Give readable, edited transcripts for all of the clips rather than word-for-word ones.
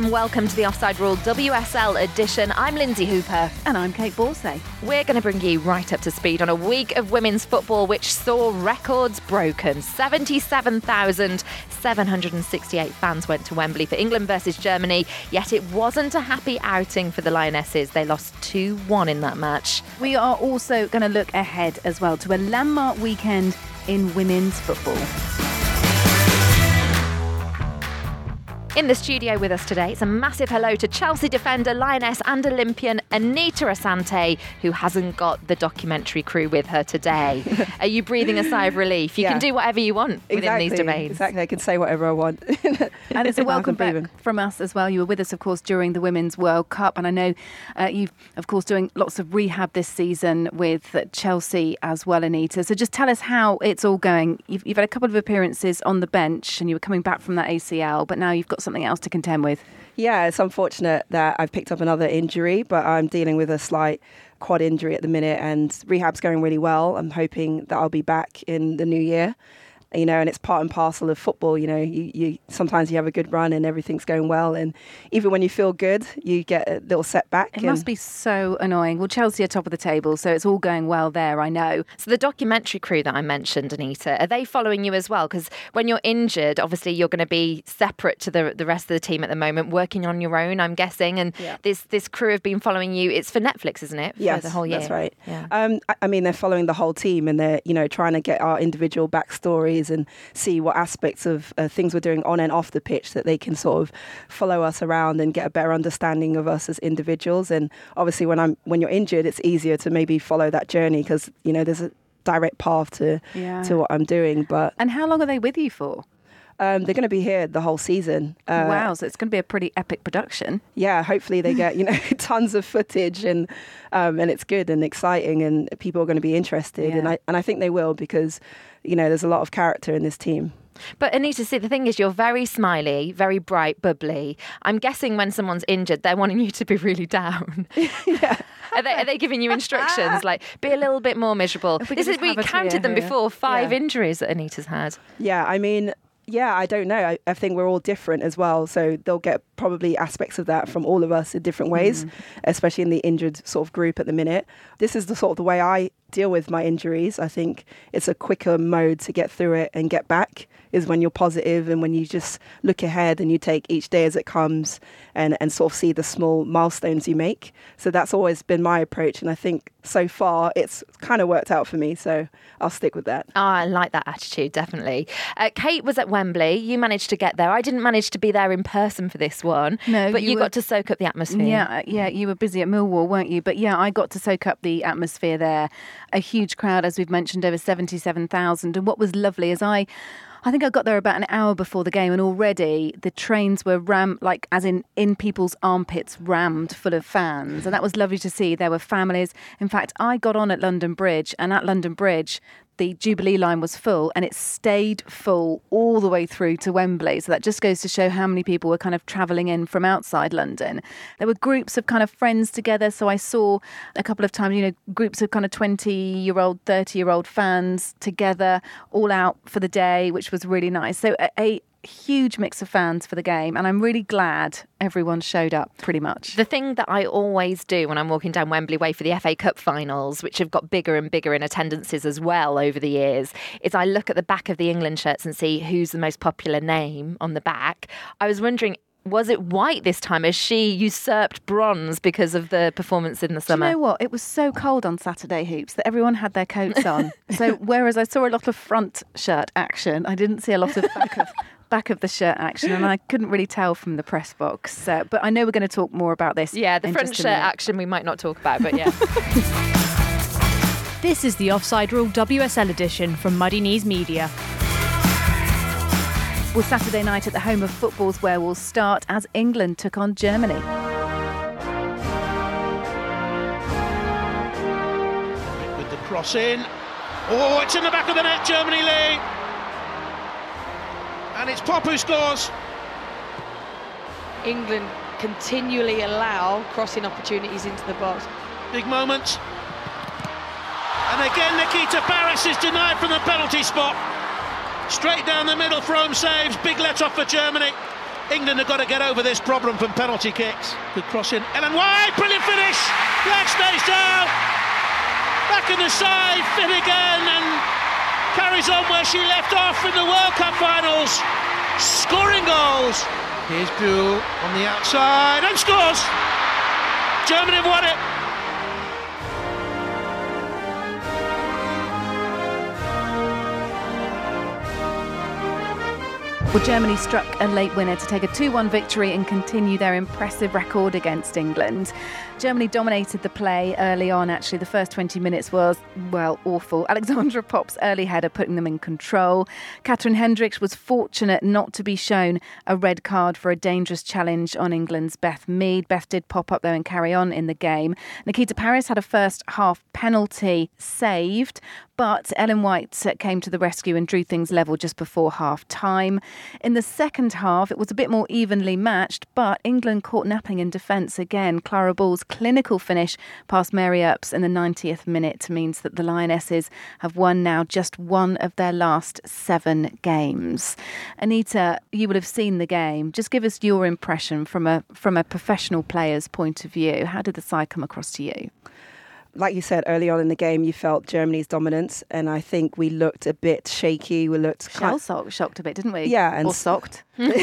and welcome to the Offside Rule WSL edition. I'm Lindsay Hooper. And I'm Kate Borsay. We're going to bring you right up to speed on a week of women's football which saw records broken. 77,768 fans went to Wembley for England versus Germany, yet it wasn't a happy outing for the Lionesses. They lost 2-1 in that match. We are also going to look ahead as well to a landmark weekend in women's football. In the studio with us today, it's a massive hello to Chelsea defender, Lioness and Olympian Anita Asante, who hasn't got the documentary crew with her today. Are you breathing a sigh of relief? You can do whatever you want within these domains. Exactly, I can say whatever I want. And it's a welcome back from us as well. You were with us, of course, during the Women's World Cup. And I know you've, of course, doing lots of rehab this season with Chelsea as well, Anita. So just tell us how it's all going. You've had a couple of appearances on the bench and you were coming back from that ACL, but now you've got something else to contend with. Yeah, it's unfortunate that I've picked up another injury, but I'm dealing with a slight quad injury at the minute and rehab's going really well. I'm hoping that I'll be back in the new year. You know, and it's part and parcel of football. You know, you sometimes you have a good run and everything's going well, and even when you feel good, you get a little setback. It must be so annoying. Well, Chelsea are top of the table, so it's all going well there, I know. So the documentary crew that I mentioned, Anita, are they following you as well? Because when you're injured, obviously you're going to be separate to the rest of the team at the moment, working on your own, I'm guessing. And this crew have been following you. It's for Netflix, isn't it? Yes, for the whole year. That's right. Yeah. I mean, they're following the whole team, and they're trying to get our individual backstories and see what aspects of things we're doing on and off the pitch that they can sort of follow us around and get a better understanding of us as individuals. And obviously when you're injured, it's easier to maybe follow that journey because, there's a direct path to what I'm doing. And how long are they with you for? They're going to be here the whole season. Wow, so it's going to be a pretty epic production. Yeah, hopefully they get, tons of footage and it's good and exciting and people are going to be interested. Yeah. And I think they will because, there's a lot of character in this team. But Anita, see, the thing is, you're very smiley, very bright, bubbly. I'm guessing when someone's injured, they're wanting you to be really down. Yeah. Are they giving you instructions like, be a little bit more miserable? We counted them before, 5 injuries that Anita's had. Yeah, I mean... Yeah, I don't know. I think we're all different as well. So they'll get probably aspects of that from all of us in different ways, especially in the injured sort of group at the minute. This is the way I deal with my injuries. I think it's a quicker mode to get through it and get back is when you're positive and when you just look ahead and you take each day as it comes and sort of see the small milestones you make. So that's always been my approach. And I think so far it's kind of worked out for me. So I'll stick with that. Oh, I like that attitude, definitely. Kate was at Wembley. You managed to get there. I didn't manage to be there in person for this one. No, but you got to soak up the atmosphere. Yeah, you were busy at Millwall, weren't you? But yeah, I got to soak up the atmosphere there. A huge crowd, as we've mentioned, over 77,000. And what was lovely is I think I got there about an hour before the game and already the trains were rammed, like as in people's armpits, rammed full of fans. And that was lovely to see. There were families. In fact, I got on at London Bridge and at London Bridge, the Jubilee line was full and it stayed full all the way through to Wembley. So that just goes to show how many people were kind of travelling in from outside London. There were groups of kind of friends together. So I saw a couple of times, groups of kind of 20-year-old, 30-year-old fans together all out for the day, which was really nice. So a huge mix of fans for the game, and I'm really glad everyone showed up pretty much. The thing that I always do when I'm walking down Wembley Way for the FA Cup finals, which have got bigger and bigger in attendances as well over the years, is I look at the back of the England shirts and see who's the most popular name on the back. I was wondering, was it White this time? Has she usurped bronze because of the performance in the summer? Do you know what? It was so cold on Saturday Hoops that everyone had their coats on. So whereas I saw a lot of front shirt action, I didn't see a lot of back of the shirt action, and I couldn't really tell from the press box. But I know we're going to talk more about this. Yeah, the front shirt action we might not talk about, but yeah. This is the Offside Rule WSL edition from Muddy Knees Media. Well, Saturday night at the home of football's where we'll start as England took on Germany. With the cross in. Oh, it's in the back of the net, Germany lead. And it's Pop who scores. England continually allow crossing opportunities into the box. Big moment. And again, Nikita Paris is denied from the penalty spot. Straight down the middle, Frome saves. Big let off for Germany. England have got to get over this problem from penalty kicks. Good cross in. Ellen White, brilliant finish. Leg stays down. Back in the side, fit again, and carries on where she left off in the World Cup finals. Scoring goals. Here's Buell on the outside and scores. Germany have won it. Well, Germany struck a late winner to take a 2-1 victory and continue their impressive record against England. Germany dominated the play early on, actually. The first 20 minutes was, well, awful. Alexandra Popp's early header putting them in control. Catherine Hendricks was fortunate not to be shown a red card for a dangerous challenge on England's Beth Mead. Beth did pop up, though, and carry on in the game. Nikita Parris had a first-half penalty saved, but Ellen White came to the rescue and drew things level just before half-time. In the second half, it was a bit more evenly matched, but England caught napping in defence again. Clara Ball's clinical finish past Mary Earps in the 90th minute means that the Lionesses have won now just one of their last 7 games. Anita, you will have seen the game. Just give us your impression from a professional player's point of view. How did the side come across to you? Like you said, early on in the game, you felt Germany's dominance, and I think we looked a bit shaky. We looked shocked a bit, didn't we? Yeah, or socked.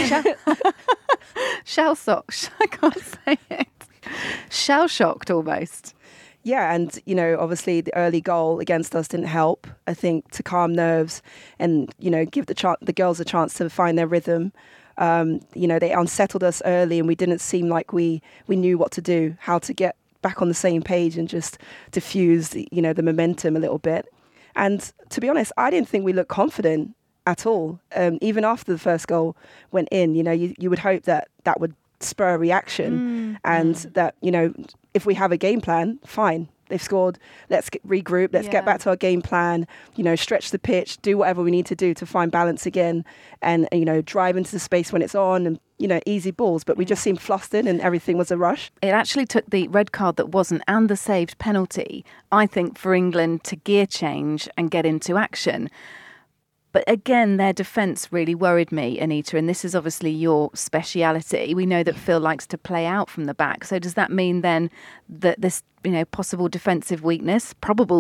Shell shocked. I can't say it. Shell shocked almost. Yeah, and obviously the early goal against us didn't help. I think to calm nerves and give the girls a chance to find their rhythm. They unsettled us early, and we didn't seem like we knew what to do, how to get back on the same page and just diffuse the momentum a little bit. And to be honest, I didn't think we looked confident at all. Even after the first goal went in, you would hope that would spur a reaction and that, if we have a game plan, fine. They've scored, let's regroup, let's get back to our game plan, stretch the pitch, do whatever we need to do to find balance again and, drive into the space when it's on and, easy balls. But we just seemed flustered and everything was a rush. It actually took the red card that wasn't and the saved penalty, I think, for England to gear change and get into action. But again, their defence really worried me, Anita, and this is obviously your speciality. We know that Phil likes to play out from the back. So does that mean then that this, probable defensive weakness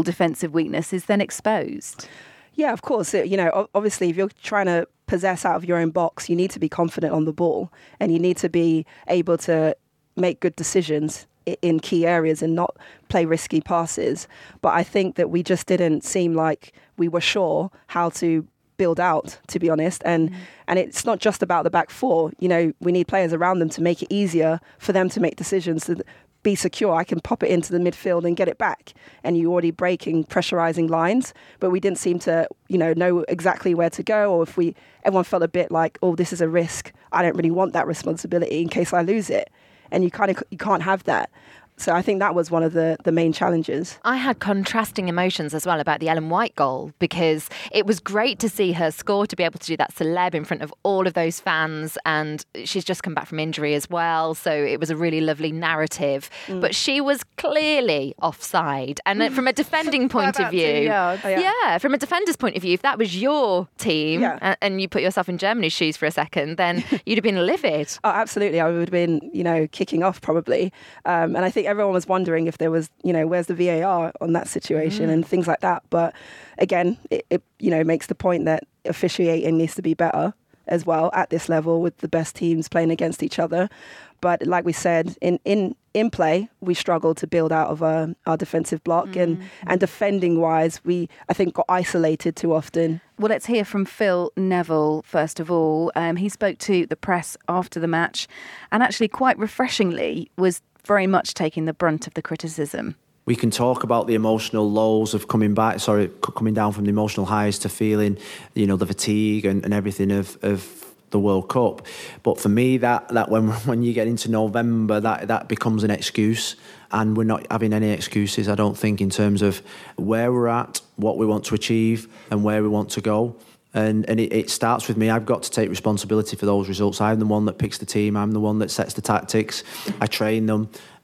is then exposed? Yeah, of course. Obviously, if you're trying to possess out of your own box, you need to be confident on the ball and you need to be able to make good decisions in key areas and not play risky passes. But I think that we just didn't seem like we were sure how to build out, to be honest. And it's not just about the back four. We need players around them to make it easier for them to make decisions, to be secure. I can pop it into the midfield and get it back. And you're already breaking, pressurising lines. But we didn't seem to, know exactly where to go. Or everyone felt a bit like, oh, this is a risk. I don't really want that responsibility in case I lose it. And you can't have that. So I think that was one of the main challenges. I had contrasting emotions as well about the Ellen White goal because it was great to see her score, to be able to do that celeb in front of all of those fans, and she's just come back from injury as well, so it was a really lovely narrative. But she was clearly offside, and from a defending point of view, from a defender's point of view, if that was your team and you put yourself in Germany's shoes for a second, then you'd have been livid. Oh, absolutely. I would have been, kicking off probably. And I think everyone was wondering if there was, where's the VAR on that situation and things like that. But again, it makes the point that officiating needs to be better as well at this level with the best teams playing against each other. But like we said, in play, we struggled to build out of our defensive block and defending wise, I think got isolated too often. Well, let's hear from Phil Neville first of all. He spoke to the press after the match and actually quite refreshingly was very much taking the brunt of the criticism. We can talk about the emotional lows of coming down from the emotional highs to feeling, the fatigue and everything of the World Cup. But for me, that when you get into November, that becomes an excuse, and we're not having any excuses, I don't think, in terms of where we're at, what we want to achieve, and where we want to go. And it starts with me. I've got to take responsibility for those results. I'm the one that picks the team. I'm the one that sets the tactics. I train them.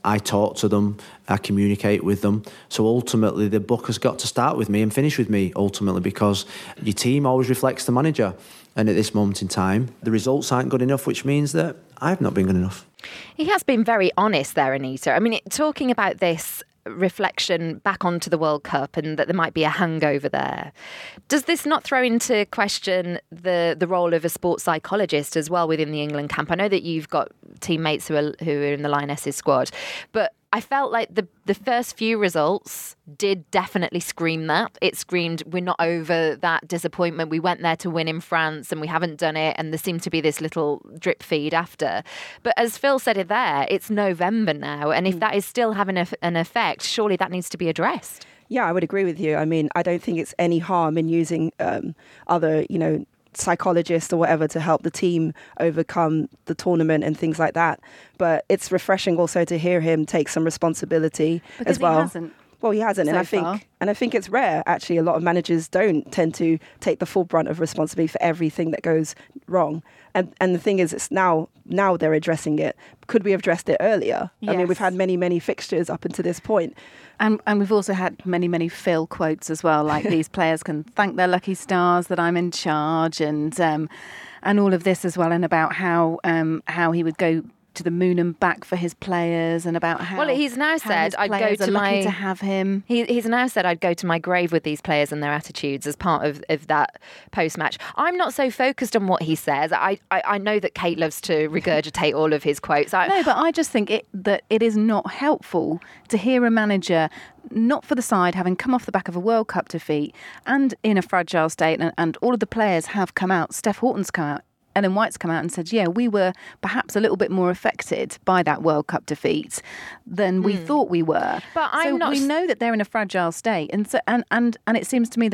I talk to them, I communicate with them. So ultimately, the book has got to start with me and finish with me, ultimately, because your team always reflects the manager. And at this moment in time, the results aren't good enough, which means that I've not been good enough. He has been very honest there, Anita. I mean, talking about this reflection back onto the World Cup and that there might be a hangover there. Does this not throw into question the role of a sports psychologist as well within the England camp? I know that you've got teammates who are in the Lionesses squad, but I felt like the first few results did definitely scream that. It screamed, we're not over that disappointment. We went there to win in France and we haven't done it. And there seemed to be this little drip feed after. But as Phil said it there, it's November now. And if that is still having an effect, surely that needs to be addressed. Yeah, I would agree with you. I mean, I don't think it's any harm in using other, psychologists or whatever to help the team overcome the tournament and things like that. But it's refreshing also to hear him take some responsibility as well. He hasn't. Well, he hasn't, and I think it's rare. Actually, a lot of managers don't tend to take the full brunt of responsibility for everything that goes wrong. And the thing is, it's now they're addressing it. Could we have addressed it earlier? Yes. I mean, we've had many fixtures up until this point. And we've also had many Phil quotes as well, like these players can thank their lucky stars that I'm in charge, and all of this as well, and about how he would go to the moon and back for his players, and about how he's now said I'd go to lucky to have him. He's now said I'd go to my grave with these players and their attitudes as part of that post-match. I'm not so focused on what he says. I know that Kate loves to regurgitate all of his quotes. No, but I just think that it is not helpful to hear a manager not for the side, having come off the back of a World Cup defeat and in a fragile state, and all of the players have come out. Steph Houghton's come out. Ellen White's come out and said, yeah, we were perhaps a little bit more affected by that World Cup defeat than we thought we were. But we know that they're in a fragile state, and so and it seems to me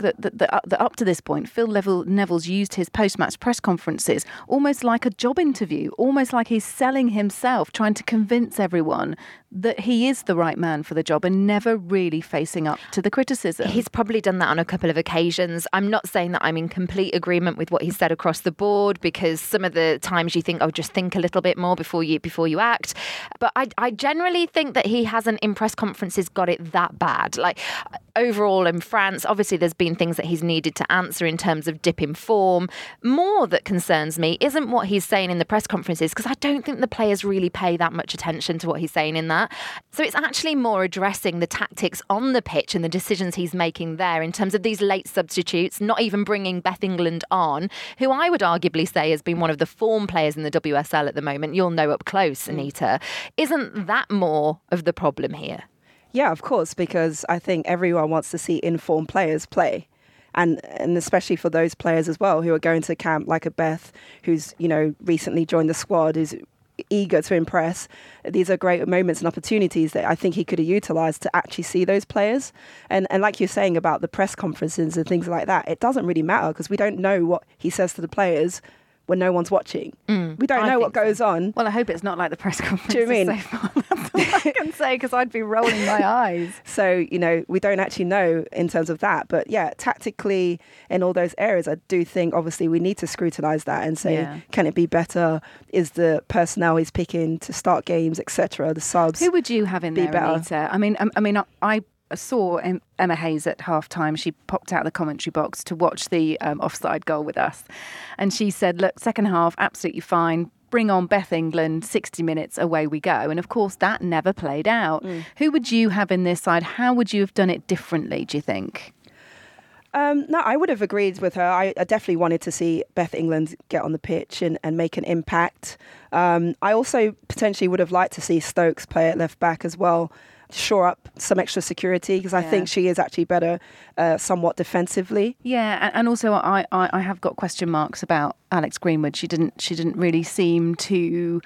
that up to this point, Phil Neville's used his post-match press conferences almost like a job interview, almost like he's selling himself, trying to convince everyone that he is the right man for the job, and never really facing up to the criticism. He's probably done that on a couple of occasions. I'm not saying that I'm in complete agreement with what he said across the board, because some of the times you think, oh, just think a little bit more before you act. But I generally think that he hasn't in press conferences got it that bad. Like overall in France, obviously there's been things that he's needed to answer in terms of dip in form. More that concerns me isn't what he's saying in the press conferences, because I don't think the players really pay that much attention to what he's saying in that. So it's actually more addressing the tactics on the pitch and the decisions he's making there in terms of these late substitutes, not even bringing Beth England on, who I would arguably say has been one of the form players in the WSL at the moment. You'll know up close, Anita. Isn't that more of the problem here? Yeah, of course, because I think everyone wants to see informed players play. And especially for those players as well who are going to camp, like a Beth, who's, recently joined the squad, who's eager to impress. These are great moments and opportunities that I think he could have utilised to actually see those players. And like you're saying about the press conferences and things like that, it doesn't really matter because we don't know what he says to the players when no one's watching. We don't know what goes on. Well, I hope it's not like the press conference. Do you mean? So far. That's all I can say, because I'd be rolling my eyes. So, we don't actually know in terms of that. But yeah, tactically in all those areas, I do think obviously we need to scrutinise that and say, can it be better? Is the personnel he's picking to start games, etc., the subs? Who would you have in there, better? Anita? I saw Emma Hayes at half-time. She popped out of the commentary box to watch the offside goal with us. And she said, look, second half, absolutely fine. Bring on Beth England, 60 minutes, away we go. And of course, that never played out. Who would you have in this side? How would you have done it differently, do you think? No, I would have agreed with her. I definitely wanted to see Beth England get on the pitch and make an impact. I also potentially would have liked to see Stokes play at left back as well, shore up some extra security, because I think she is actually better somewhat defensively. Yeah, and also I have got question marks about Alex Greenwood. She didn't really seem to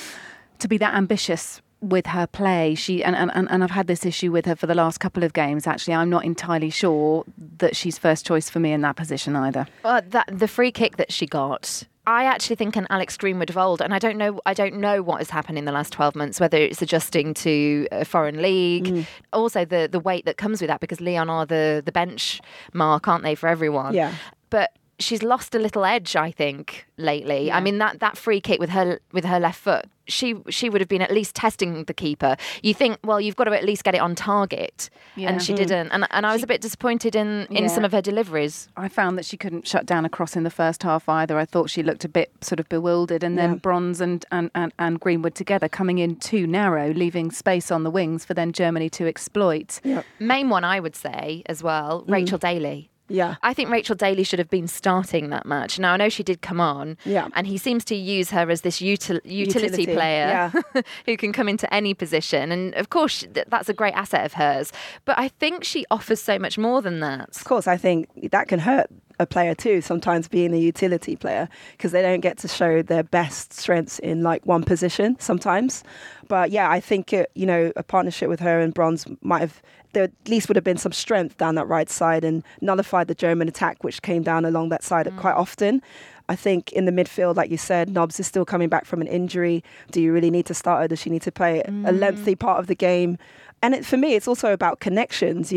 be that ambitious with her play. And I've had this issue with her for the last couple of games. Actually, I'm not entirely sure that she's first choice for me in that position either. Well, the free kick that she got, I actually think an Alex Greenwood of old, and I don't know what has happened in the last 12 months, whether it's adjusting to a foreign league, also the weight that comes with that, because Lyon are the benchmark, aren't they, for everyone? Yeah. But she's lost a little edge, I think, lately. Yeah. I mean, that free kick with her left foot, she would have been at least testing the keeper. You think, well, you've got to at least get it on target, and she didn't. And I was a bit disappointed in some of her deliveries. I found that she couldn't shut down a cross in the first half either. I thought she looked a bit sort of bewildered, and then Bronze and Greenwood together coming in too narrow, leaving space on the wings for then Germany to exploit. Yep. Main one, I would say, as well, Rachel Daly. Yeah. I think Rachel Daly should have been starting that match. Now, I know she did come on, and he seems to use her as this utility player who can come into any position. And, of course, that's a great asset of hers. But I think she offers so much more than that. Of course, I think that can hurt a player too, sometimes being a utility player, because they don't get to show their best strengths in like one position sometimes. But yeah, I think, a partnership with her and Bronze might have, there at least would have been some strength down that right side and nullified the German attack, which came down along that side quite often. I think in the midfield, like you said, Nobbs is still coming back from an injury. Do you really need to start her? Does she need to play a lengthy part of the game? And for me, it's also about connections,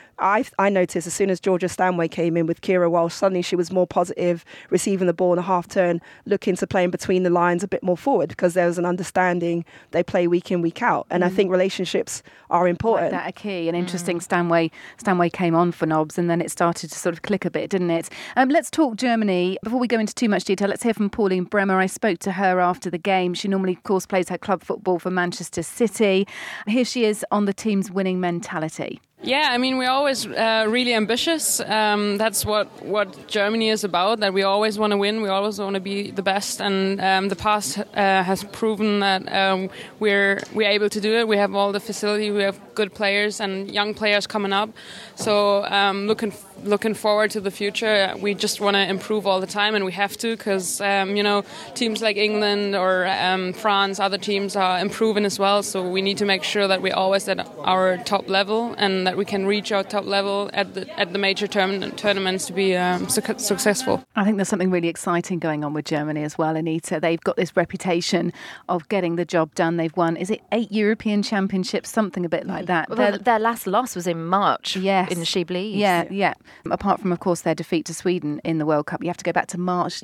I noticed as soon as Georgia Stanway came in with Kira Walsh, suddenly she was more positive, receiving the ball in a half turn, looking to play in between the lines a bit more forward, because there was an understanding they play week in, week out. And I think relationships are important. Like that are key. And interesting, Stanway came on for Nobbs, and then it started to sort of click a bit, didn't it? Let's talk Germany. Before we go into too much detail, let's hear from Pauline Bremer. I spoke to her after the game. She normally, of course, plays her club football for Manchester City. Here she is on the team's winning mentality. Yeah, I mean, we're always really ambitious. That's what Germany is about, that we always want to win. We always want to be the best. And the past has proven that we're able to do it. We have all the facility. We have good players and young players coming up. So looking forward to the future. We just want to improve all the time, and we have to, because, teams like England or France, other teams are improving as well. So we need to make sure that we're always at our top level, and that we can reach our top level at the major tournaments to be successful. I think there's something really exciting going on with Germany as well, Anita. They've got this reputation of getting the job done. They've won, is it 8 European Championships, something a bit like that. Well, their last loss was in March in Sheeblees. Yeah. Apart from, of course, their defeat to Sweden in the World Cup, you have to go back to March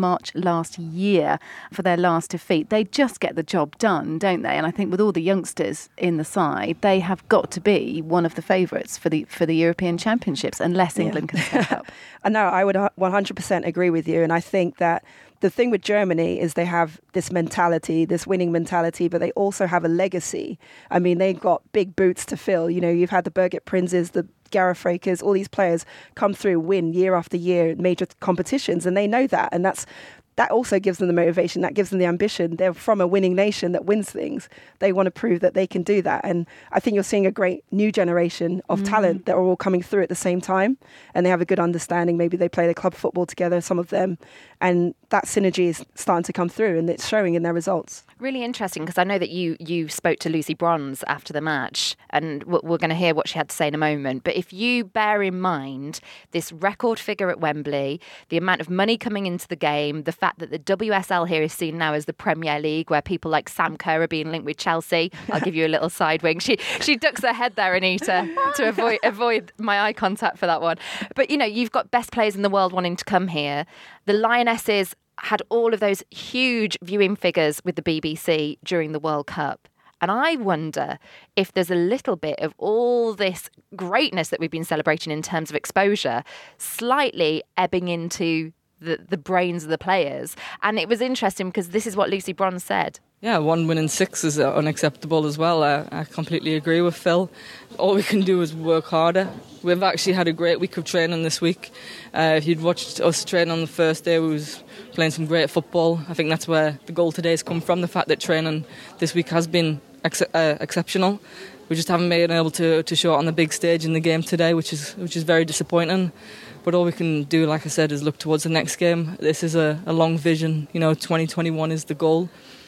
last year for their last defeat. They just get the job done, don't they? And I think with all the youngsters in the side, they have got to be one of the favourites for the European Championships, unless England can step up. No, I would 100% agree with you. And I think that the thing with Germany is they have this mentality, this winning mentality, but they also have a legacy. I mean, they've got big boots to fill. You've had the Birgit Prinzes, the Gareth Frakers, all these players come through, win year after year in major competitions, and they know that. And that also gives them the motivation, that gives them the ambition. They're from a winning nation that wins things. They want to prove that they can do that. And I think you're seeing a great new generation of talent that are all coming through at the same time. And they have a good understanding. Maybe they play the club football together, some of them. And that synergy is starting to come through, and it's showing in their results. Really interesting, because I know that you spoke to Lucy Bronze after the match, and we're going to hear what she had to say in a moment. But if you bear in mind this record figure at Wembley, the amount of money coming into the game, the fact that the WSL here is seen now as the Premier League, where people like Sam Kerr are being linked with Chelsea. I'll give you a little side wing. She ducks her head there, Anita, to avoid my eye contact for that one. But, you've got best players in the world wanting to come here. The Lionesses had all of those huge viewing figures with the BBC during the World Cup. And I wonder if there's a little bit of all this greatness that we've been celebrating in terms of exposure slightly ebbing into the brains of the players. And it was interesting because this is what Lucy Bronze said. Yeah, 1 win in 6 is unacceptable as well. I completely agree with Phil. All we can do is work harder. We've actually had a great week of training this week. If you'd watched us train on the first day, we was playing some great football. I think that's where the goal today has come from, the fact that training this week has been exceptional. We just haven't been able to show it on the big stage in the game today, which is very disappointing. But all we can do, like I said, is look towards the next game. This is a long vision. 2021 is the goal.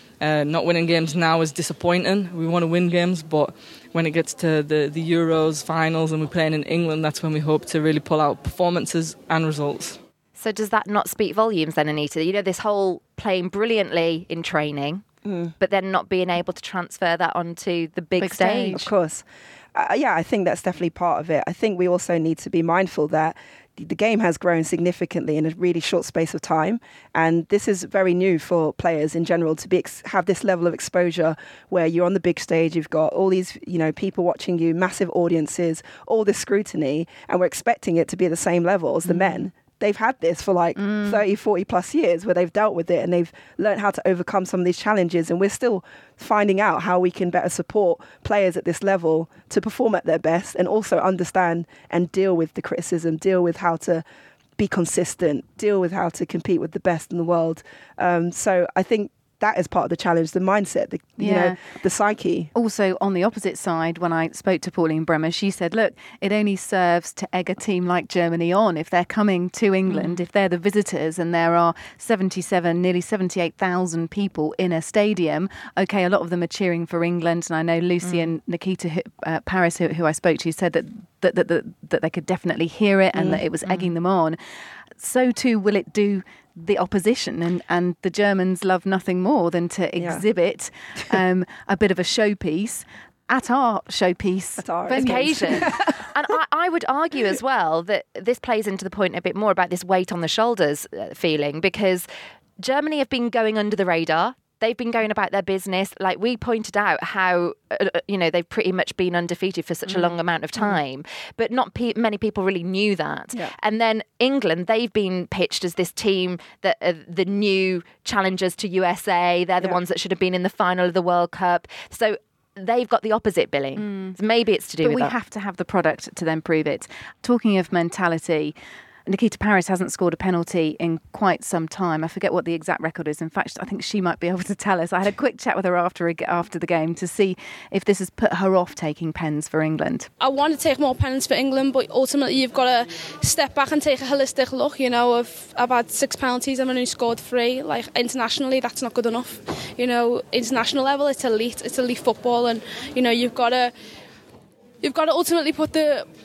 Not winning games now is disappointing. We want to win games, but when it gets to the Euros finals and we're playing in England, that's when we hope to really pull out performances and results. So does that not speak volumes then, Anita? This whole playing brilliantly in training, but then not being able to transfer that onto the big stage. Of course. I think that's definitely part of it. I think we also need to be mindful that the game has grown significantly in a really short space of time. And this is very new for players in general to have this level of exposure where you're on the big stage, you've got all these, people watching you, massive audiences, all this scrutiny, and we're expecting it to be at the same level as the men. They've had this for 30, 40 plus years where they've dealt with it and they've learned how to overcome some of these challenges. And we're still finding out how we can better support players at this level to perform at their best and also understand and deal with the criticism, deal with how to be consistent, deal with how to compete with the best in the world. So I think that is part of the challenge, the mindset, the psyche. Also, on the opposite side, when I spoke to Pauline Bremer, she said, look, it only serves to egg a team like Germany on. If they're coming to England, if they're the visitors and there are nearly 78,000 people in a stadium, okay, a lot of them are cheering for England. And I know Lucy and Nikita Paris, who I spoke to, said that they could definitely hear it and that it was egging them on. So too will it do the opposition, and the Germans love nothing more than to exhibit a bit of a showpiece at our showpiece occasion. And I would argue as well that this plays into the point a bit more about this weight on the shoulders feeling, because Germany have been going under the radar. They've been going about their business. Like we pointed out how, they've pretty much been undefeated for such a long amount of time. But not many people really knew that. Yeah. And then England, they've been pitched as this team that are the new challengers to USA. They're the ones that should have been in the final of the World Cup. So they've got the opposite billing. So maybe it's to do with that. But we have to have the product to then prove it. Talking of mentality, Nikita Paris hasn't scored a penalty in quite some time. I forget what the exact record is. In fact, I think she might be able to tell us. I had a quick chat with her after the game to see if this has put her off taking pens for England. I want to take more pens for England, but ultimately you've got to step back and take a holistic look. I've had 6 penalties, I've only scored 3. Like internationally, that's not good enough. International level, it's elite football, and you've got to ultimately put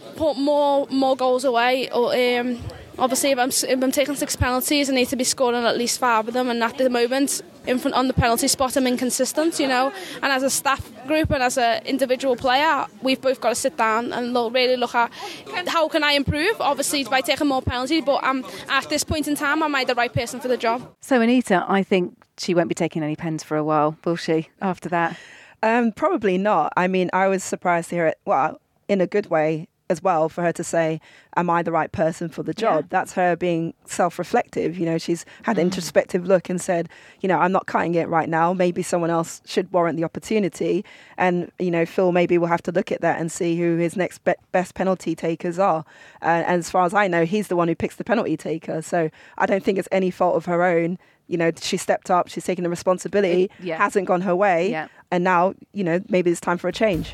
more goals away. Or obviously, if I'm taking 6 penalties, I need to be scoring at least 5 of them. And at the moment, on the penalty spot, I'm inconsistent. And as a staff group and as an individual player, we've both got to sit down and really look at how can I improve. Obviously, by taking more penalties, but at this point in time, am I the right person for the job? So, Anita, I think she won't be taking any pens for a while, will she? After that. Probably not. I mean, I was surprised to hear it, in a good way as well, for her to say, am I the right person for the job? Yeah. That's her being self-reflective. She's had an introspective look and said, I'm not cutting it right now. Maybe someone else should warrant the opportunity. And, Phil maybe will have to look at that and see who his next best penalty takers are. And as far as I know, he's the one who picks the penalty taker. So I don't think it's any fault of her own. She stepped up, she's taken the responsibility, hasn't gone her way. And now, maybe it's time for a change.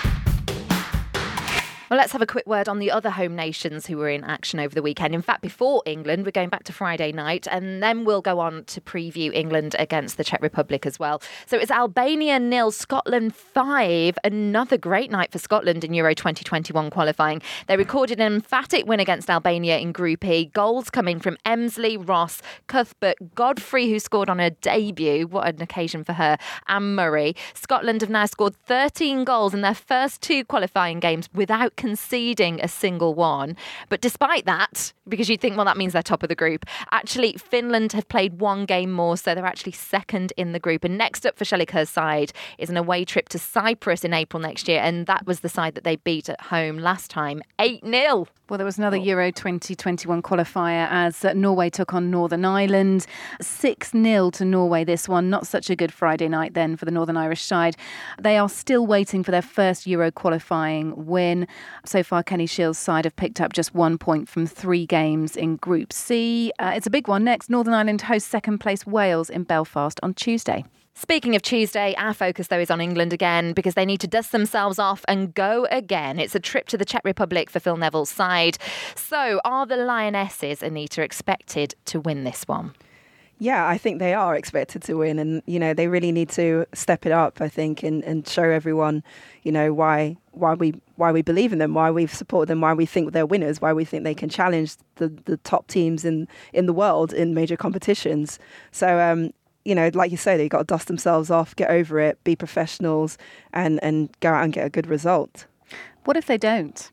Well, let's have a quick word on the other home nations who were in action over the weekend. In fact, before England, we're going back to Friday night, and then we'll go on to preview England against the Czech Republic as well. So it's Albania 0, Scotland 5. Another great night for Scotland in Euro 2021 qualifying. They recorded an emphatic win against Albania in Group E. Goals coming from Emsley, Ross, Cuthbert, Godfrey, who scored on her debut. What an occasion for her. And Murray. Scotland have now scored 13 goals in their first 2 qualifying games without conceding a single one. But despite that, because you'd think, well, that means they're top of the group, actually Finland have played 1 game more, so they're actually second in the group. And next up for Shelley Kerr's side is an away trip to Cyprus in April next year, and that was the side that they beat at home last time, 8-0. Well, there was another Euro 2021 qualifier as Norway took on Northern Ireland. 6-0 to Norway, this one. Not such a good Friday night then for the Northern Irish side. They are still waiting for their first Euro qualifying win. So far, Kenny Shields' side have picked up just 1 point from 3 games in Group C. It's a big one next. Northern Ireland hosts second place Wales in Belfast on Tuesday. Speaking of Tuesday, our focus, though, is on England again because they need to dust themselves off and go again. It's a trip to the Czech Republic for Phil Neville's side. So are the Lionesses, Anita, expected to win this one? Yeah, I think they are expected to win, and they really need to step it up, I think, and show everyone, why we believe in them, why we've supported them, why we think they're winners, why we think they can challenge the top teams in the world in major competitions. So like you say, they've got to dust themselves off, get over it, be professionals, and go out and get a good result. What if they don't?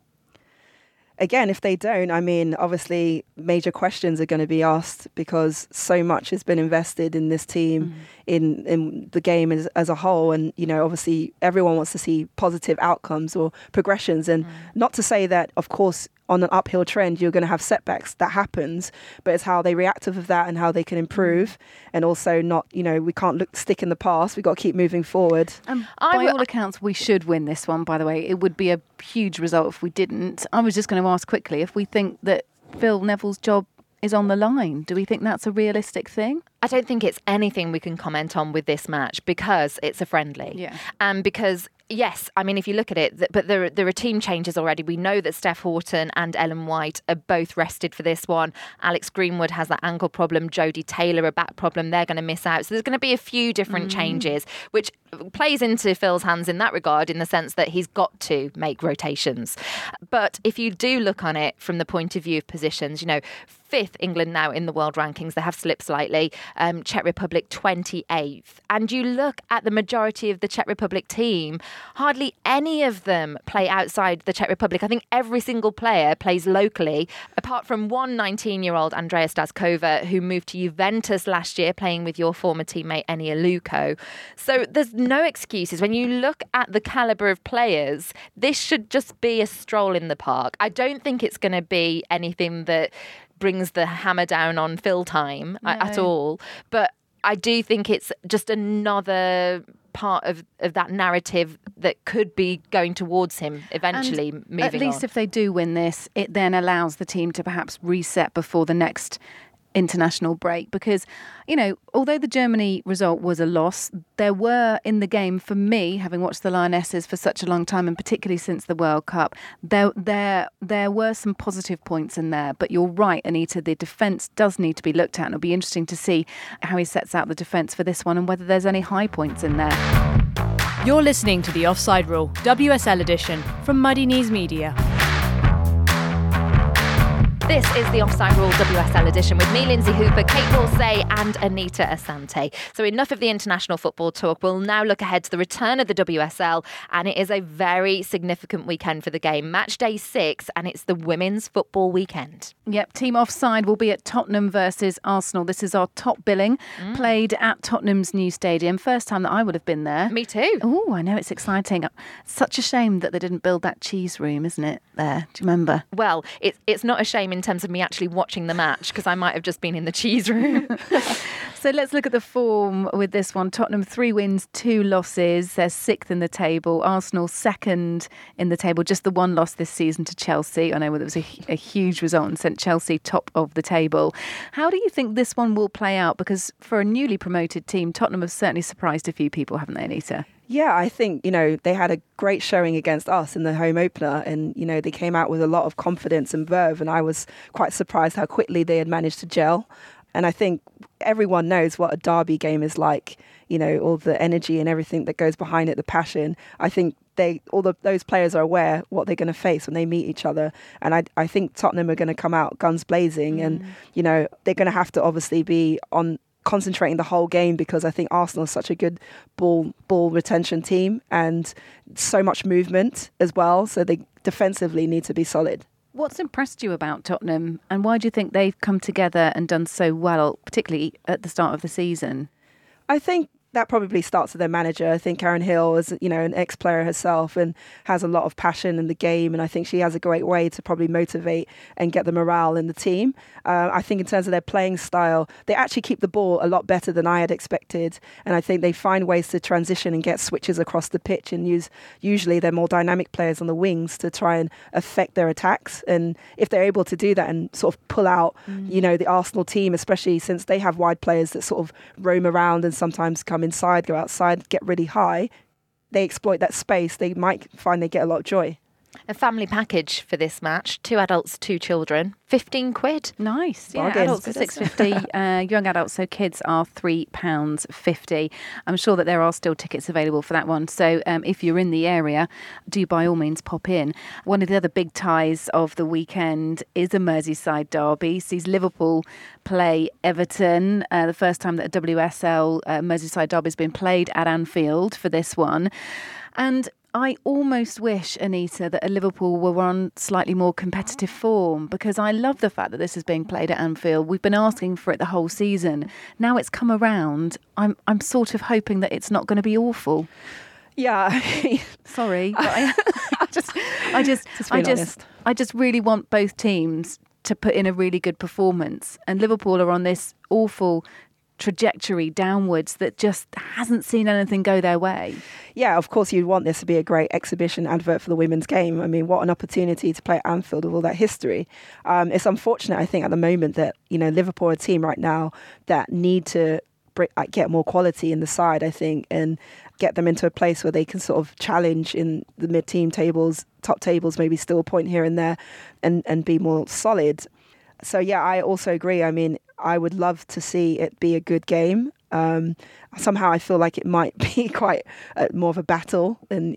Again, if they don't, I mean, obviously major questions are going to be asked because so much has been invested in this team, in the game as a whole. And, you know, obviously everyone wants to see positive outcomes or progressions. And not to say that, of course, on an uphill trend, you're going to have setbacks. That happens, but it's how they react to that and how they can improve. And also not, you know, we can't stick in the past. We've got to keep moving forward. By all accounts, we should win this one, by the way. It would be a huge result if we didn't. I was just going to ask quickly if we think that Phil Neville's job is on the line. Do we think that's a realistic thing? I don't think it's anything we can comment on with this match because it's a friendly. Yeah. And because, yes, I mean, if you look at it, but there are team changes already. We know that Steph Houghton and Ellen White are both rested for this one. Alex Greenwood has that ankle problem. Jodie Taylor, a back problem. They're going to miss out. So there's going to be a few different changes, which plays into Phil's hands in that regard, in the sense that he's got to make rotations. But if you do look on it from the point of view of positions, you know, 5th England now in the world rankings. They have slipped slightly. Czech Republic 28th. And you look at the majority of the Czech Republic team, hardly any of them play outside the Czech Republic. I think every single player plays locally, apart from one 19-year-old, Andrea Staskova, who moved to Juventus last year, playing with your former teammate Eni Aluko. So there's no excuses. When you look at the calibre of players, this should just be a stroll in the park. I don't think it's going to be anything that brings the hammer down on Phil time at all. But I do think it's just another part of that narrative that could be going towards him eventually moving on. At least if they do win this, it then allows the team to perhaps reset before the next international break, because, you know, although the Germany result was a loss, there were in the game, for me, having watched the Lionesses for such a long time, and particularly since the World Cup, there were some positive points in there. But you're right, Anita, the defence does need to be looked at, and it'll be interesting to see how he sets out the defence for this one and whether there's any high points in there. You're listening to The Offside Rule, WSL edition from Muddy Knees Media. This is the Offside Rule WSL edition with me, Lindsay Hooper, Kate Horsey and Anita Asante. So enough of the international football talk. We'll now look ahead to the return of the WSL, and it is a very significant weekend for the game. Match day 6, and it's the women's football weekend. Yep, Team Offside will be at Tottenham versus Arsenal. This is our top billing, played at Tottenham's new stadium. First time that I would have been there. Me too. Oh, I know, it's exciting. Such a shame that they didn't build that cheese room, isn't it, there? Do you remember? Well, it's not a shame in terms of me actually watching the match, because I might have just been in the cheese room. So let's look at the form with this one. Tottenham 3 wins, 2 losses. They're 6th in the table. Arsenal 2nd in the table. Just the 1 loss this season to Chelsea. I know it was a huge result and sent Chelsea top of the table. How do you think this one will play out? Because for a newly promoted team, Tottenham have certainly surprised a few people, haven't they, Anita? Yeah, I think, you know, they had a great showing against us in the home opener, and, you know, they came out with a lot of confidence and verve, and I was quite surprised how quickly they had managed to gel. And I think everyone knows what a derby game is like, you know, all the energy and everything that goes behind it, the passion. I think those players are aware what they're going to face when they meet each other. And I think Tottenham are going to come out guns blazing, and, you know, they're going to have to obviously be on concentrating the whole game, because I think Arsenal is such a good ball retention team and so much movement as well. So they defensively need to be solid. What's impressed you about Tottenham, and why do you think they've come together and done so well, particularly at the start of the season? I think that probably starts with their manager. I think Karen Hill is, you know, an ex-player herself and has a lot of passion in the game. And I think she has a great way to probably motivate and get the morale in the team. I think in terms of their playing style, they actually keep the ball a lot better than I had expected. And I think they find ways to transition and get switches across the pitch and usually they're more dynamic players on the wings to try and affect their attacks. And if they're able to do that and sort of pull out, you know, the Arsenal team, especially since they have wide players that sort of roam around and sometimes come inside, go outside, get really high, they exploit that space, they might find they get a lot of joy. A family package for this match, 2 adults, 2 children, £15. Nice. Yeah, Bargain. adults are £6.50, young adults, so kids are £3.50. I'm sure that there are still tickets available for that one. So if you're in the area, do by all means pop in. One of the other big ties of the weekend is a Merseyside derby. Sees Liverpool play Everton. The first time that a WSL Merseyside derby has been played at Anfield for this one. And I almost wish, Anita, that Liverpool were on slightly more competitive form, because I love the fact that this is being played at Anfield. We've been asking for it the whole season. Now it's come around. I'm sort of hoping that it's not going to be awful. Yeah. Sorry, but I just really want both teams to put in a really good performance. And Liverpool are on this awful trajectory downwards that just hasn't seen anything go their way. Yeah, of course you'd want this to be a great exhibition advert for the women's game. I mean, what an opportunity to play at Anfield with all that history. It's unfortunate, I think, at the moment that, Liverpool are a team right now that need to get more quality in the side, I think, and get them into a place where they can sort of challenge in the mid-team tables, top tables, maybe still a point here and there, and be more solid. So, yeah, I also agree. I mean, I would love to see it be a good game. Somehow I feel like it might be quite more of a battle than,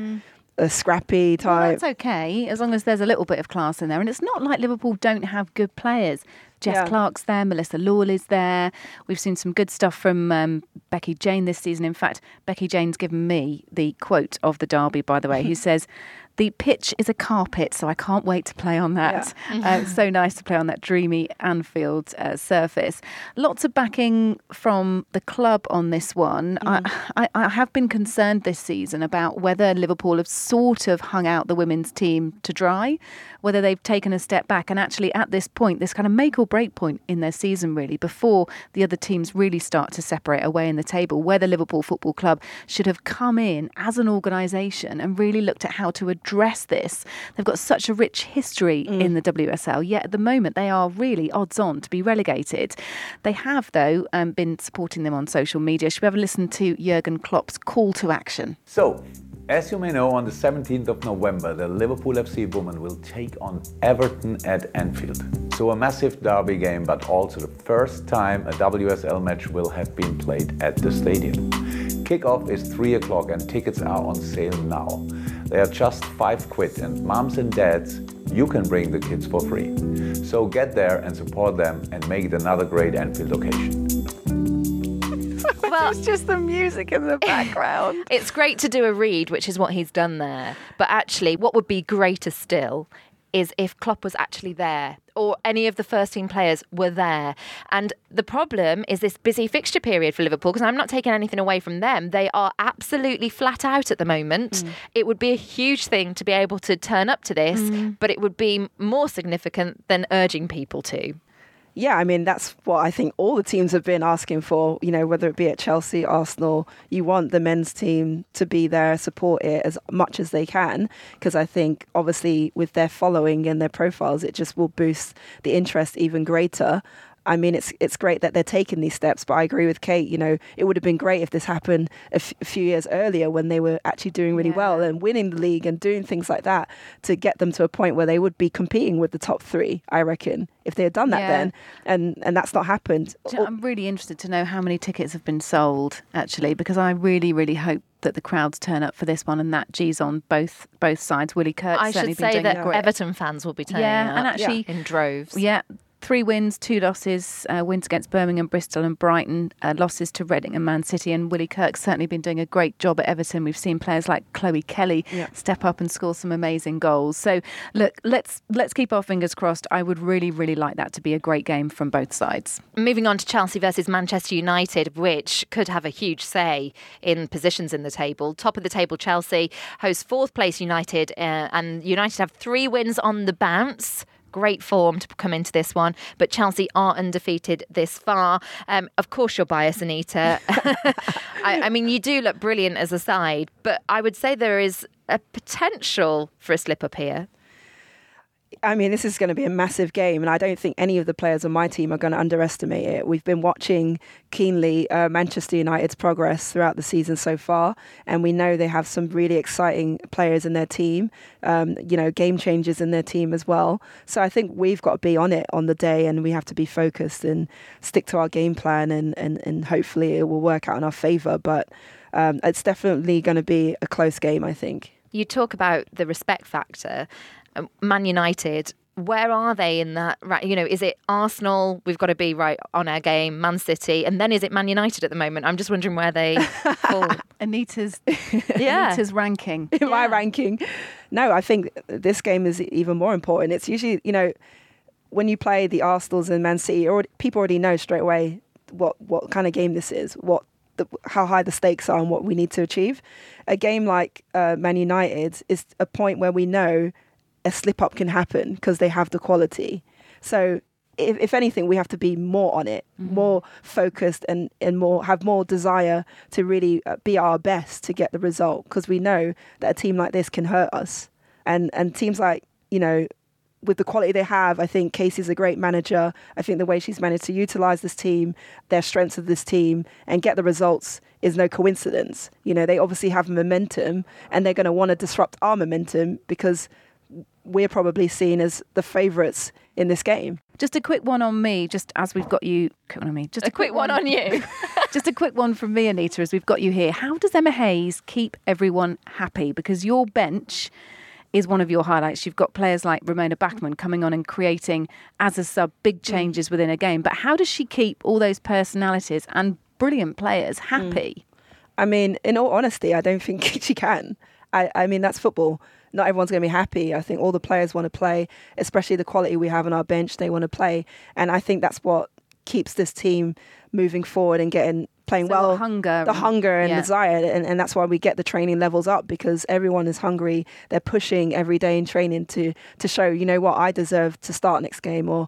a scrappy type. Well, that's okay, as long as there's a little bit of class in there. And it's not like Liverpool don't have good players. Jess Clark's there, Melissa Lawley's there. We've seen some good stuff from Becky Jane this season. In fact, Becky Jane's given me the quote of the derby, by the way, who says, "The pitch is a carpet, so I can't wait to play on that." Yeah. So nice to play on that dreamy Anfield surface. Lots of backing from the club on this one. I have been concerned this season about whether Liverpool have sort of hung out the women's team to dry, whether they've taken a step back. And actually at this point, this kind of make or break point in their season, really, before the other teams really start to separate away in the table, where the Liverpool Football Club should have come in as an organisation and really looked at how to address this. They've got such a rich history in the WSL, yet at the moment they are really odds on to be relegated. They have, though, been supporting them on social media. Should we have a listen to Jurgen Klopp's call to action? So, as you may know, on the 17th of November, the Liverpool FC women will take on Everton at Anfield. So a massive derby game, but also the first time a WSL match will have been played at the stadium. Kickoff is 3 o'clock and tickets are on sale now. They are just £5, and moms and dads, you can bring the kids for free. So get there and support them and make it another great Anfield occasion. Well, it's just the music in the background. It's great to do a read, which is what he's done there. But actually, what would be greater still is if Klopp was actually there, or any of the first team players were there. And the problem is this busy fixture period for Liverpool, because I'm not taking anything away from them. They are absolutely flat out at the moment. It would be a huge thing to be able to turn up to this, but it would be more significant than urging people to. Yeah, I mean, that's what I think all the teams have been asking for, whether it be at Chelsea, Arsenal. You want the men's team to be there, support it as much as they can, because I think, obviously, with their following and their profiles, it just will boost the interest even greater. I mean, it's great that they're taking these steps, but I agree with Kate. It would have been great if this happened a few years earlier when they were actually doing really well and winning the league and doing things like that, to get them to a point where they would be competing with the top three, I reckon, if they had done that then. And that's not happened. I'm really interested to know how many tickets have been sold, actually, because I really, really hope that the crowds turn up for this one, and that G's on both sides. Willie Kirk I should say that Everton fans will be turning up and actually in droves. 3 wins, 2 losses, wins against Birmingham, Bristol and Brighton, losses to Reading and Man City. And Willie Kirk's certainly been doing a great job at Everton. We've seen players like Chloe Kelly step up and score some amazing goals. So, look, let's keep our fingers crossed. I would really, really like that to be a great game from both sides. Moving on to Chelsea versus Manchester United, which could have a huge say in positions in the table. Top of the table, Chelsea hosts 4th place United, and United have 3 wins on the bounce. Great form to come into this one, but Chelsea are undefeated this far. Of course, you're biased, Anita. I mean, you do look brilliant as a side, but I would say there is a potential for a slip up here. I mean, this is going to be a massive game, and I don't think any of the players on my team are going to underestimate it. We've been watching keenly Manchester United's progress throughout the season so far, and we know they have some really exciting players in their team, game changers in their team as well. So I think we've got to be on it on the day, and we have to be focused and stick to our game plan, and hopefully it will work out in our favour. But it's definitely going to be a close game, I think. You talk about the respect factor. Man United where are they in that? Right, is it Arsenal? We've got to be right on our game. Man City, and then is it Man United at the moment? I'm just wondering where they fall. Anita's ranking. My ranking. No, I think this game is even more important. It's usually, when you play the Arsenals and Man City, people already know straight away what kind of game this is, how high the stakes are and what we need to achieve. A game like Man United is a point where we know a slip-up can happen because they have the quality. So if anything, we have to be more on it, more focused and have more desire to really be our best to get the result, because we know that a team like this can hurt us. And teams like, with the quality they have, I think Casey's a great manager. I think the way she's managed to utilise this team, their strengths of this team, and get the results is no coincidence. They obviously have momentum, and they're going to want to disrupt our momentum because we're probably seen as the favourites in this game. Just a quick one on me, just as we've got you. Just a quick one on you. Just a quick one from me, Anita, as we've got you here. How does Emma Hayes keep everyone happy? Because your bench is one of your highlights. You've got players like Ramona Bachmann coming on and creating, as a sub, big changes within a game. But how does she keep all those personalities and brilliant players happy? I mean, in all honesty, I don't think she can. I mean, that's football. Not everyone's going to be happy. I think all the players want to play, especially the quality we have on our bench. They want to play. And I think that's what keeps this team moving forward and playing well. The hunger and desire. And that's why we get the training levels up, because everyone is hungry. They're pushing every day in training to show, I deserve to start next game, or,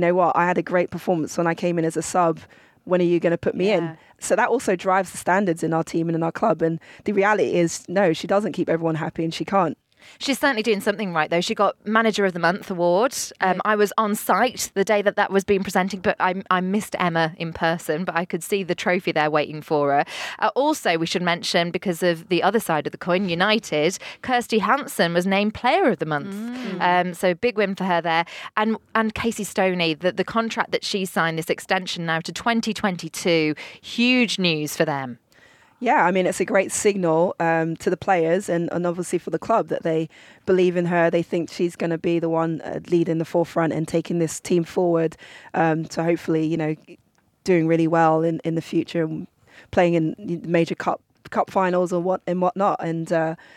I had a great performance when I came in as a sub. When are you going to put me in? So that also drives the standards in our team and in our club. And the reality is, no, she doesn't keep everyone happy, and she can't. She's certainly doing something right, though. She got Manager of the Month award. I was on site the day that was being presented, but I missed Emma in person, but I could see the trophy there waiting for her. Also, we should mention, because of the other side of the coin, United, Kirsty Hansen was named Player of the Month. So big win for her there. And Casey Stoney, the contract that she signed, this extension now to 2022, huge news for them. Yeah, I mean, it's a great signal to the players and obviously for the club that they believe in her. They think she's going to be the one leading the forefront and taking this team forward to hopefully, doing really well in the future and playing in major cup finals and whatnot. And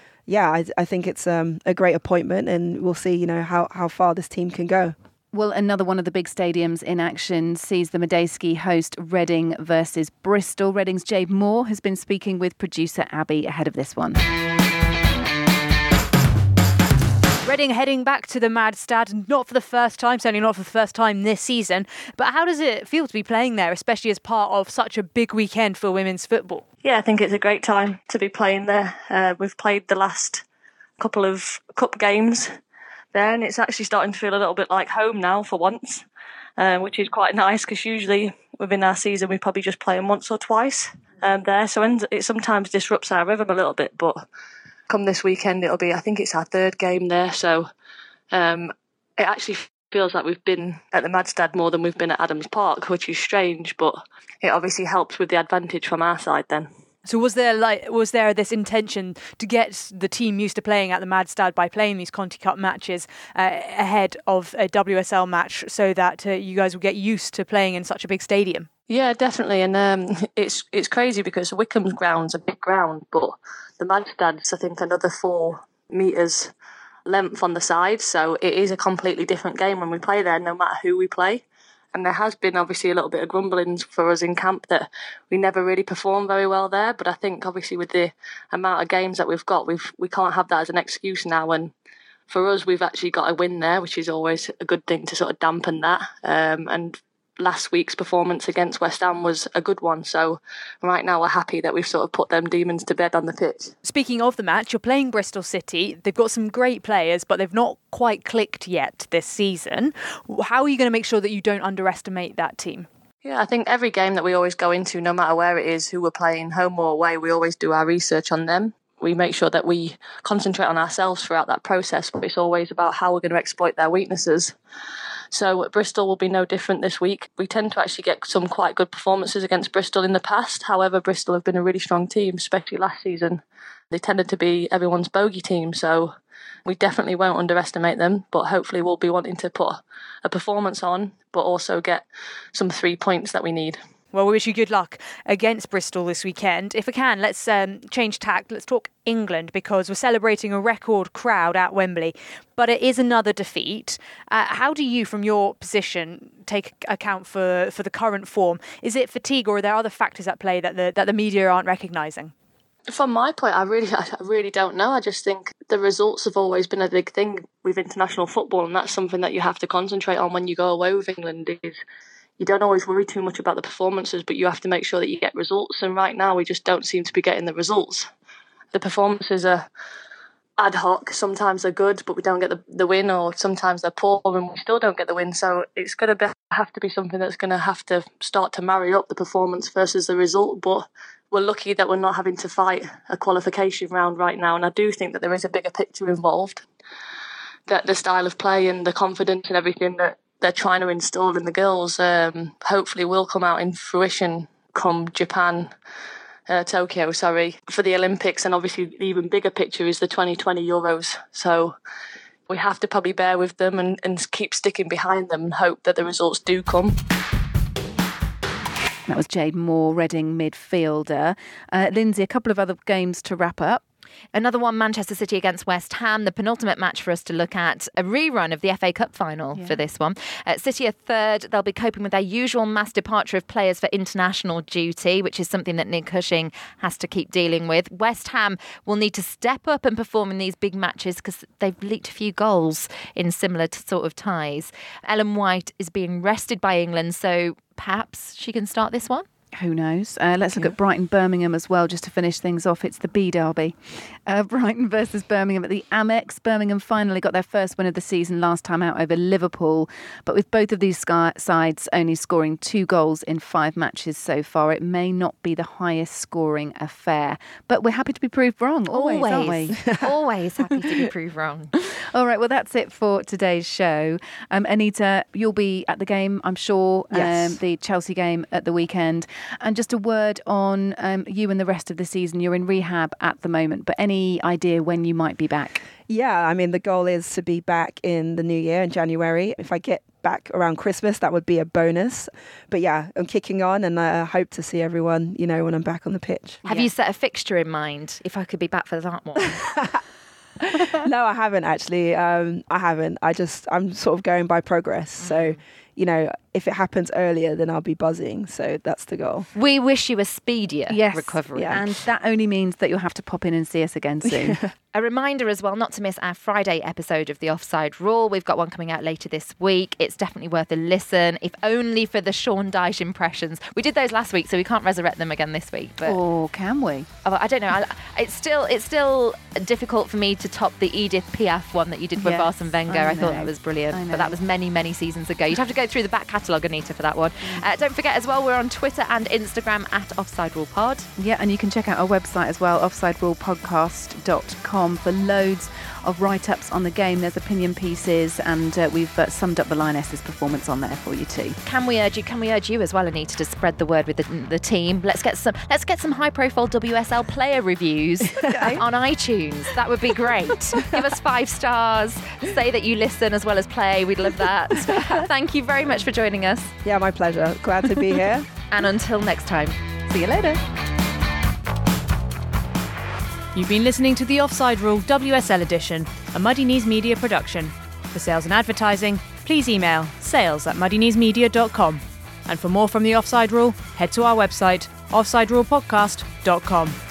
I think it's a great appointment, and we'll see, how far this team can go. Well, another one of the big stadiums in action sees the Madejski host Reading versus Bristol. Reading's Jade Moore has been speaking with producer Abby ahead of this one. Reading heading back to the Madstad, not for the first time, certainly not for the first time this season. But how does it feel to be playing there, especially as part of such a big weekend for women's football? Yeah, I think it's a great time to be playing there. We've played the last couple of cup games there, and it's actually starting to feel a little bit like home now for once, which is quite nice, because usually within our season we probably just play them once or twice there, so it sometimes disrupts our rhythm a little bit. But come this weekend, I think it's our third game there, so it actually feels like we've been at the Madstad more than we've been at Adams Park, which is strange, but it obviously helps with the advantage from our side then. So was there this intention to get the team used to playing at the Madstad by playing these Conti Cup matches ahead of a WSL match, so that you guys would get used to playing in such a big stadium? Yeah, definitely, and it's crazy because Wycombe's ground's a big ground, but the Madstad's, I think, another 4 metres length on the side, so it is a completely different game when we play there, no matter who we play. And there has been obviously a little bit of grumblings for us in camp that we never really perform very well there. But I think obviously with the amount of games that we've got, we can't have that as an excuse now. And for us, we've actually got a win there, which is always a good thing to sort of dampen that. And last week's performance against West Ham was a good one. So right now we're happy that we've sort of put them demons to bed on the pitch. Speaking of the match, you're playing Bristol City. They've got some great players, but they've not quite clicked yet this season. How are you going to make sure that you don't underestimate that team? Yeah, I think every game that we always go into, no matter where it is, who we're playing, home or away, we always do our research on them. We make sure that we concentrate on ourselves throughout that process, but it's always about how we're going to exploit their weaknesses. So Bristol will be no different this week. We tend to actually get some quite good performances against Bristol in the past. However, Bristol have been a really strong team, especially last season. They tended to be everyone's bogey team. So We definitely won't underestimate them, but hopefully we'll be wanting to put a performance on, but also get some 3 points that we need. Well, we wish you good luck against Bristol this weekend. If we can, let's change tack. Let's talk England, because we're celebrating a record crowd at Wembley, but it is another defeat. How do you, from your position, take account for the current form? Is it fatigue, or are there other factors at play that the media aren't recognising? From my point, I really don't know. I just think the results have always been a big thing with international football, and that's something that you have to concentrate on when you go away with England. Is you don't always worry too much about the performances, but you have to make sure that you get results. And right now, we just don't seem to be getting the results. The performances are ad hoc. Sometimes they're good, but we don't get the win, or sometimes they're poor and we still don't get the win. So it's going to have to be something that's going to have to start to marry up the performance versus the result. But we're lucky that we're not having to fight a qualification round right now. And I do think that there is a bigger picture involved, that the style of play and the confidence and everything that they're trying to install in the girls hopefully will come out in fruition come Tokyo, for the Olympics. And obviously the even bigger picture is the 2020 Euros. So we have to probably bear with them and keep sticking behind them and hope that the results do come. That was Jade Moore, Reading midfielder. Lindsay, a couple of other games to wrap up. Another one, Manchester City against West Ham, the penultimate match for us to look at. A rerun of the FA Cup final for this one. City are third. They'll be coping with their usual mass departure of players for international duty, which is something that Nick Cushing has to keep dealing with. West Ham will need to step up and perform in these big matches because they've leaked a few goals in similar sort of ties. Ellen White is being rested by England, so perhaps she can start this one. Who knows? Let's look at Brighton-Birmingham as well, just to finish things off. It's the B derby. Brighton versus Birmingham at the Amex. Birmingham finally got their first win of the season last time out over Liverpool. But with both of these sides only scoring 2 goals in 5 matches so far, it may not be the highest scoring affair. But we're happy to be proved wrong. Always, aren't we? Always happy to be proved wrong. All right, well, that's it for today's show. Anita, you'll be at the game, I'm sure, Yes. The Chelsea game at the weekend. And just a word on you and the rest of the season. You're in rehab at the moment, but any idea when you might be back? Yeah, I mean, the goal is to be back in the new year, in January. If I get back around Christmas, that would be a bonus. But yeah, I'm kicking on, and I hope to see everyone, when I'm back on the pitch. Have you set a fixture in mind, if I could be back for that one? No, I haven't actually. I haven't. I'm sort of going by progress. So, if it happens earlier, then I'll be buzzing. So that's the goal. We wish you a speedier recovery. Yeah. And that only means that you'll have to pop in and see us again soon. A reminder as well not to miss our Friday episode of The Offside Rule. We've got one coming out later this week. It's definitely worth a listen, if only for the Sean Dyche impressions. We did those last week, so we can't resurrect them again this week. But or can we? I don't know. It's still difficult for me to top the Edith Piaf one that you did with Arsene Wenger. I thought that was brilliant. But that was many, many seasons ago. You'd have to go through the back catalogue, Anita, for that one. Don't forget as well, we're on Twitter and Instagram at Offside Rule Pod. Yeah, and you can check out our website as well, offsiderulepodcast.com, for loads of write-ups on the game. There's opinion pieces, and we've summed up the Lionesses' performance on there for you too. Can we urge you as well, Anita, to spread the word with the team? Let's get some high-profile WSL player reviews on iTunes. That would be great. Give us 5 stars. Say that you listen as well as play. We'd love that. Thank you very much for joining us. Yeah, my pleasure. Glad to be here. And until next time, see you later. You've been listening to The Offside Rule WSL edition, a Muddy Knees Media production. For sales and advertising, please email sales@muddykneesmedia.com. And for more from The Offside Rule, head to our website, offsiderulepodcast.com.